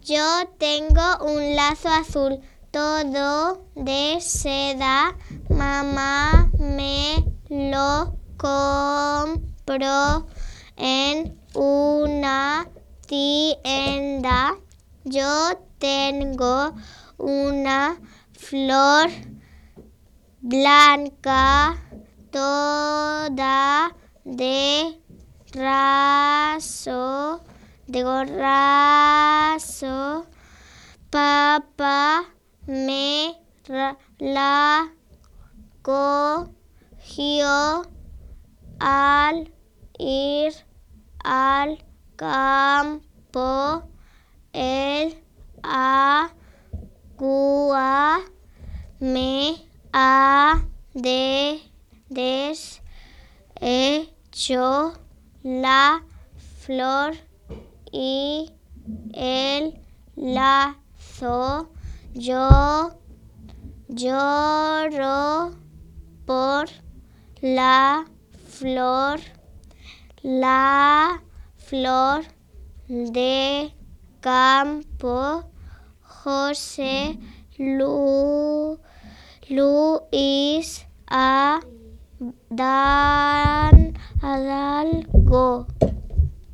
Yo tengo un lazo azul, todo de seda. Mamá me lo compró en una tienda. Yo tengo una flor blanca, toda de raso. Papá me la cogió al ir al campo. El agua me ha deshecho la flor y el lazo. Yo lloro por la flor de campo. José Luis Hidalgo.